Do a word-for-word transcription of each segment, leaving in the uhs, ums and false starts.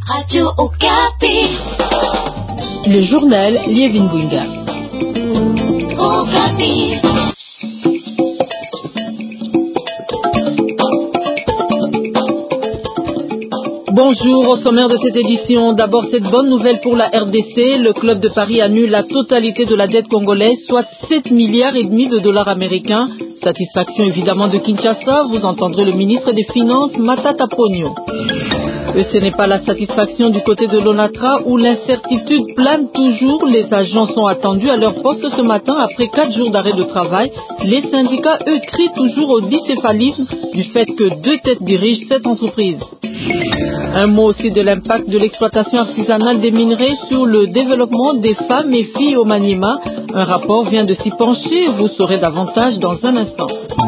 Radio Okapi. Le journal Liévin Bouinga. Okapi. Bonjour, au sommaire de cette édition. D'abord, cette bonne nouvelle pour la R D C. Le club de Paris annule la totalité de la dette congolaise, soit sept milliards et demi de dollars américains. Satisfaction évidemment de Kinshasa. Vous entendrez le ministre des Finances, Matata Ponyo. Et ce n'est pas la satisfaction du côté de l'ONATRA où l'incertitude plane toujours. Les agents sont attendus à leur poste ce matin après quatre jours d'arrêt de travail. Les syndicats, eux, crient toujours au bicéphalisme du fait que deux têtes dirigent cette entreprise. Un mot aussi de l'impact de l'exploitation artisanale des minerais sur le développement des femmes et filles au Maniema. Un rapport vient de s'y pencher. Vous saurez davantage dans un instant.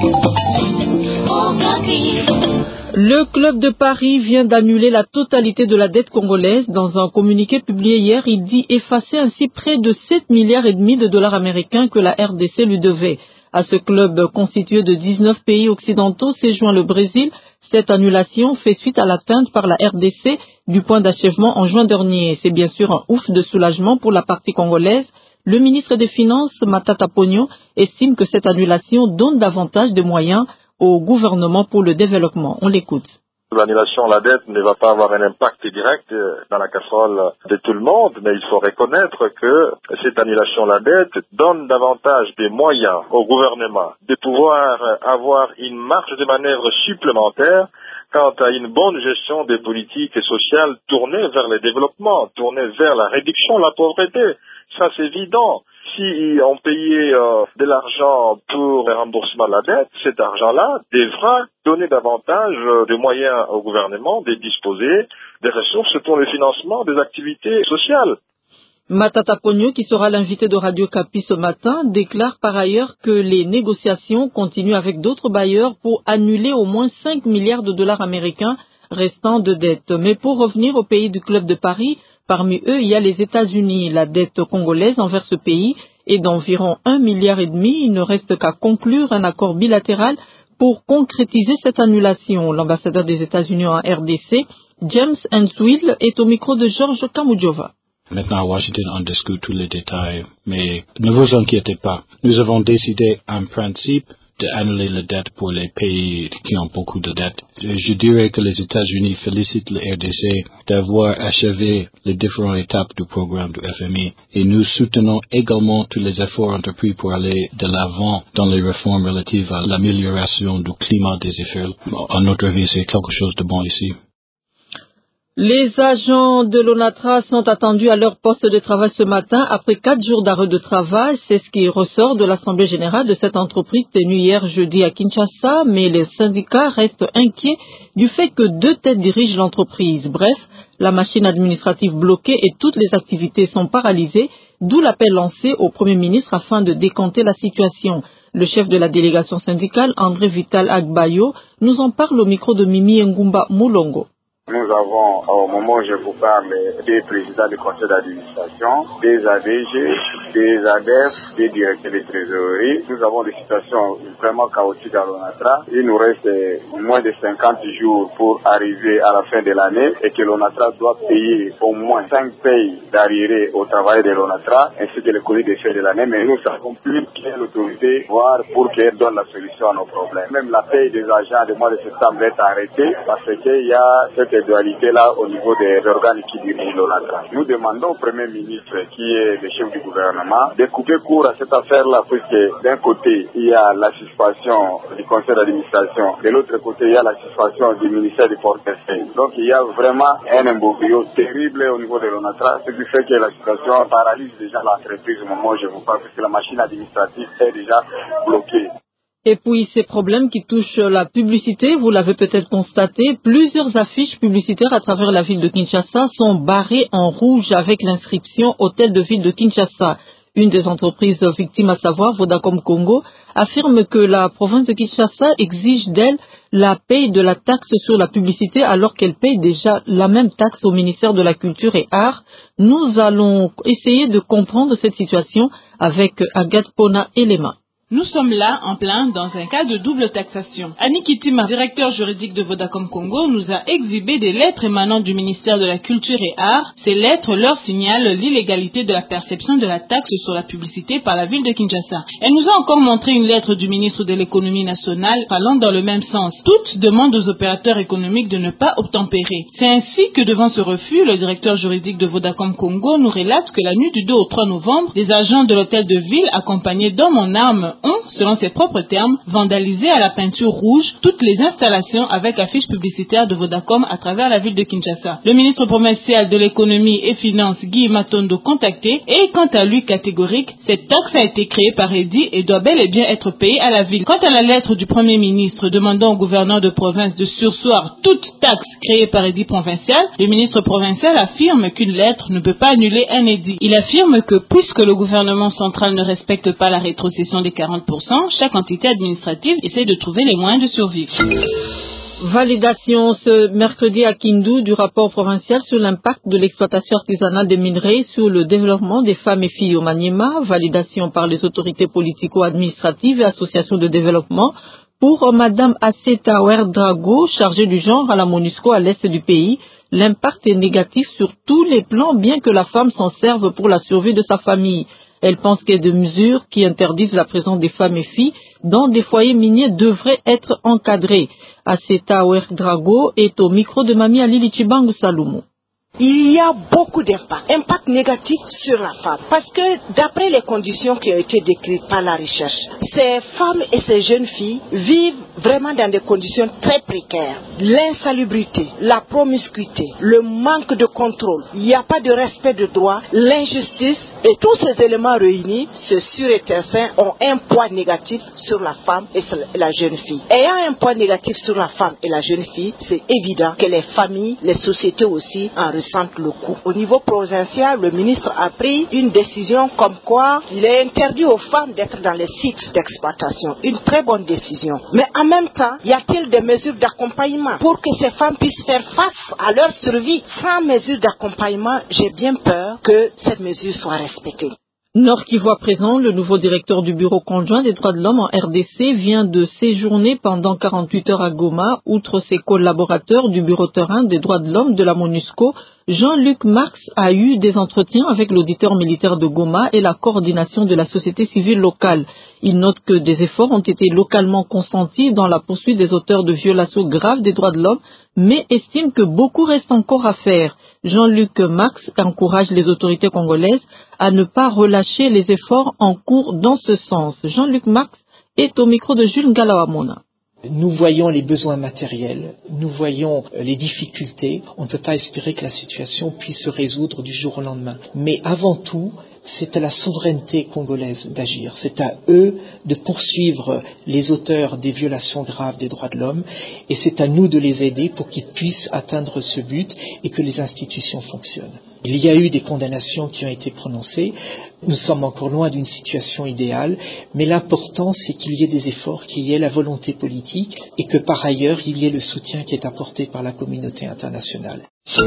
Le club de Paris vient d'annuler la totalité de la dette congolaise. Dans un communiqué publié hier, il dit effacer ainsi près de sept milliards et demi de dollars américains que la R D C lui devait. À ce club constitué de dix-neuf pays occidentaux s'est joint le Brésil. Cette annulation fait suite à l'atteinte par la R D C du point d'achèvement en juin dernier. C'est bien sûr un ouf de soulagement pour la partie congolaise. Le ministre des Finances, Matata Ponyo, estime que cette annulation donne davantage de moyens au gouvernement pour le développement. On l'écoute. L'annulation de la dette ne va pas avoir un impact direct dans la casserole de tout le monde, mais il faut reconnaître que cette annulation de la dette donne davantage de moyens au gouvernement de pouvoir avoir une marge de manœuvre supplémentaire quant à une bonne gestion des politiques sociales tournées vers le développement, tournées vers la réduction de la pauvreté. Ça, c'est évident. Si on payait euh, de l'argent pour le remboursement de la dette, cet argent-là devra donner davantage euh, de moyens au gouvernement de disposer des ressources pour le financement des activités sociales. Matata Ponyo, qui sera l'invité de Radio Okapi ce matin, déclare par ailleurs que les négociations continuent avec d'autres bailleurs pour annuler au moins cinq milliards de dollars américains restants de dette. Mais pour revenir au pays du club de Paris, parmi eux, il y a les États-Unis. La dette congolaise envers ce pays est d'environ un milliard et demi. Il ne reste qu'à conclure un accord bilatéral pour concrétiser cette annulation. L'ambassadeur des États-Unis en R D C, James Enswill, est au micro de Georges Kamudjova. Maintenant, Washington en discute tous les détails, mais ne vous inquiétez pas. Nous avons décidé en principe d'annuler la dette pour les pays qui ont beaucoup de dettes. Je dirais que les États-Unis félicitent le R D C d'avoir achevé les différentes étapes du programme du F M I et nous soutenons également tous les efforts entrepris pour aller de l'avant dans les réformes relatives à l'amélioration du climat des affaires. À notre avis, c'est quelque chose de bon ici. Les agents de l'ONATRA sont attendus à leur poste de travail ce matin après quatre jours d'arrêt de travail. C'est ce qui ressort de l'Assemblée générale de cette entreprise tenue hier jeudi à Kinshasa, mais les syndicats restent inquiets du fait que deux têtes dirigent l'entreprise. Bref, la machine administrative bloquée et toutes les activités sont paralysées, d'où l'appel lancé au Premier ministre afin de décanter la situation. Le chef de la délégation syndicale, André Vital Agbayo, nous en parle au micro de Mimi Ngumba Moulongo. Nous avons, au moment où je vous parle, des présidents du conseil d'administration, des A D G, des A D F, des directeurs de trésorerie. Nous avons des situations vraiment chaotiques à l'ONATRA. Il nous reste moins de cinquante jours pour arriver à la fin de l'année et que l'ONATRA doit payer au moins cinq payes d'arriérés au travail de l'ONATRA ainsi que le colis de frais de l'année. Mais nous savons plus quelle autorité voir pour qu'elle donne la solution à nos problèmes. Même la paye des agents du mois de septembre est arrêtée parce qu'il y a cette dualité-là au niveau des organes qui dirigent l'ONATRA. Nous demandons au Premier ministre, qui est le chef du gouvernement, de couper court à cette affaire-là, puisque d'un côté, il y a la suspension du conseil d'administration, de l'autre côté, il y a la suspension du ministère du portefeuille. Donc, il y a vraiment un imbroglio terrible au niveau de l'ONATRA, ce qui fait que la situation paralyse déjà l'entreprise au moment où je vous parle, puisque la machine administrative est déjà bloquée. Et puis ces problèmes qui touchent la publicité, vous l'avez peut-être constaté, plusieurs affiches publicitaires à travers la ville de Kinshasa sont barrées en rouge avec l'inscription Hôtel de ville de Kinshasa. Une des entreprises victimes, à savoir Vodacom Congo, affirme que la province de Kinshasa exige d'elle la paye de la taxe sur la publicité alors qu'elle paye déjà la même taxe au ministère de la Culture et Arts. Nous allons essayer de comprendre cette situation avec Agathe Pona Elema. Nous sommes là en plein dans un cas de double taxation. Annick Itima, directeur juridique de Vodacom Congo, nous a exhibé des lettres émanant du ministère de la Culture et Arts. Ces lettres leur signalent l'illégalité de la perception de la taxe sur la publicité par la ville de Kinshasa. Elle nous a encore montré une lettre du ministre de l'économie nationale allant dans le même sens. Toutes demandent aux opérateurs économiques de ne pas obtempérer. C'est ainsi que devant ce refus, le directeur juridique de Vodacom Congo nous relate que la nuit du deux au trois novembre, des agents de l'hôtel de ville accompagnés d'hommes en armes ont, selon ses propres termes, vandalisé à la peinture rouge toutes les installations avec affiches publicitaires de Vodacom à travers la ville de Kinshasa. Le ministre provincial de l'économie et finances, Guy Matondo, contacté, est quant à lui catégorique. Cette taxe a été créée par Eddy et doit bel et bien être payée à la ville. Quant à la lettre du premier ministre demandant au gouverneur de province de surseoir toute taxe créée par Eddy provincial, le ministre provincial affirme qu'une lettre ne peut pas annuler un édit. Il affirme que puisque le gouvernement central ne respecte pas la rétrocession des quarante pour cent, chaque entité administrative essaie de trouver les moyens de survivre. Validation ce mercredi à Kindu du rapport provincial sur l'impact de l'exploitation artisanale des minerais sur le développement des femmes et filles au Maniema. Validation par les autorités politico-administratives et associations de développement pour Madame Aseta Ouerdrago, chargée du genre à la MONUSCO à l'est du pays. L'impact est négatif sur tous les plans, bien que la femme s'en serve pour la survie de sa famille. Elle pense que des mesures qui interdisent la présence des femmes et filles dans des foyers miniers devraient être encadrées. Aseta Ouerdrago est au micro de Mami Ali Chibangu Salumo. Il y a beaucoup d'impact, impact négatif sur la femme. Parce que d'après les conditions qui ont été décrites par la recherche, ces femmes et ces jeunes filles vivent vraiment dans des conditions très précaires. L'insalubrité, la promiscuité, le manque de contrôle, il n'y a pas de respect de droit, l'injustice et tous ces éléments réunis, ce sûr et certain, ont un poids négatif sur la femme et sur la jeune fille. Ayant un poids négatif sur la femme et la jeune fille, c'est évident que les familles, les sociétés aussi en ressentent le coup. Au niveau provincial, le ministre a pris une décision comme quoi il est interdit aux femmes d'être dans les sites d'exploitation. Une très bonne décision. Mais en même temps, y a-t-il des mesures d'accompagnement pour que ces femmes puissent faire face à leur survie? Sans mesures d'accompagnement, j'ai bien peur que cette mesure soit respectée. Nord Kivu à présent, le nouveau directeur du Bureau conjoint des droits de l'homme en R D C vient de séjourner pendant quarante-huit heures à Goma. Outre ses collaborateurs du Bureau terrain des droits de l'homme de la MONUSCO, Jean-Luc Marx a eu des entretiens avec l'auditeur militaire de Goma et la coordination de la société civile locale. Il note que des efforts ont été localement consentis dans la poursuite des auteurs de violations graves des droits de l'homme, mais estime que beaucoup reste encore à faire. Jean-Luc Marx encourage les autorités congolaises à ne pas relâcher les efforts en cours dans ce sens. Jean-Luc Marx est au micro de Jules Galawamona. Nous voyons les besoins matériels, nous voyons les difficultés. On ne peut pas espérer que la situation puisse se résoudre du jour au lendemain. Mais avant tout, c'est à la souveraineté congolaise d'agir. C'est à eux de poursuivre les auteurs des violations graves des droits de l'homme et c'est à nous de les aider pour qu'ils puissent atteindre ce but et que les institutions fonctionnent. Il y a eu des condamnations qui ont été prononcées. Nous sommes encore loin d'une situation idéale, mais l'important c'est qu'il y ait des efforts, qu'il y ait la volonté politique et que par ailleurs il y ait le soutien qui est apporté par la communauté internationale.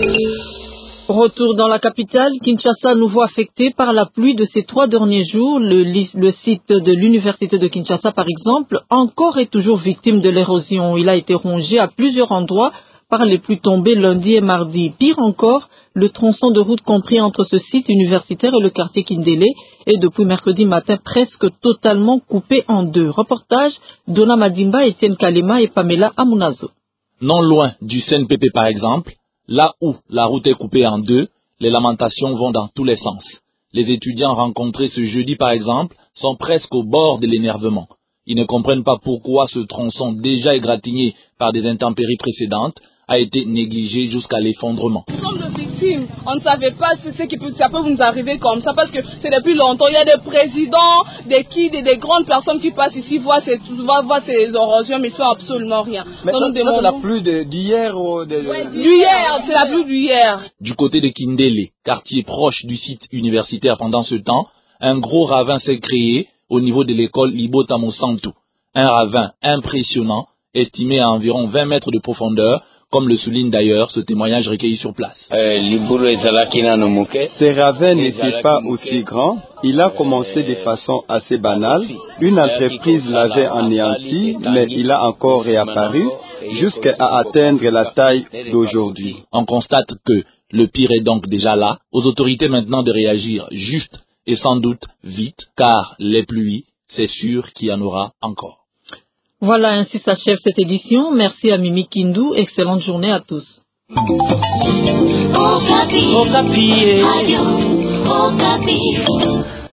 Retour dans la capitale, Kinshasa, nouveau affecté par la pluie de ces trois derniers jours. Le, le site de l'université de Kinshasa, par exemple, encore et toujours victime de l'érosion. Il a été rongé à plusieurs endroits par les pluies tombées lundi et mardi. Pire encore, le tronçon de route compris entre ce site universitaire et le quartier Kindélé est depuis mercredi matin presque totalement coupé en deux. Reportage Dona Madimba, Étienne Kalema et Pamela Amunazo. Non loin du C N P P par exemple, là où la route est coupée en deux, les lamentations vont dans tous les sens. Les étudiants rencontrés ce jeudi par exemple sont presque au bord de l'énervement. Ils ne comprennent pas pourquoi ce tronçon déjà égratigné par des intempéries précédentes a été négligé jusqu'à l'effondrement. Nous sommes des victimes. On ne savait pas ce qui peut, ça peut nous arriver comme ça parce que c'est depuis longtemps. Il y a des présidents, des kids et des grandes personnes qui passent ici, voient ces, voient ces érosions, mais ils ne font absolument rien. Mais ça, ça c'est la pluie d'hier ou de... Ouais, d'hier, c'est la pluie d'hier. Du côté de Kindélé, quartier proche du site universitaire pendant ce temps, un gros ravin s'est créé au niveau de l'école Libotamo Santu. Un ravin impressionnant, estimé à environ vingt mètres de profondeur, comme le souligne d'ailleurs ce témoignage recueilli sur place. Ces ravins n'étaient pas aussi grands. Il a commencé de façon assez banale. Une entreprise l'avait anéanti, mais il a encore réapparu jusqu'à atteindre la taille d'aujourd'hui. On constate que le pire est donc déjà là. Aux autorités maintenant de réagir juste et sans doute vite, car les pluies, c'est sûr qu'il y en aura encore. Voilà, ainsi s'achève cette édition. Merci à Mimi Kindou. Excellente journée à tous. Okapi. Okapi. Radio Okapi.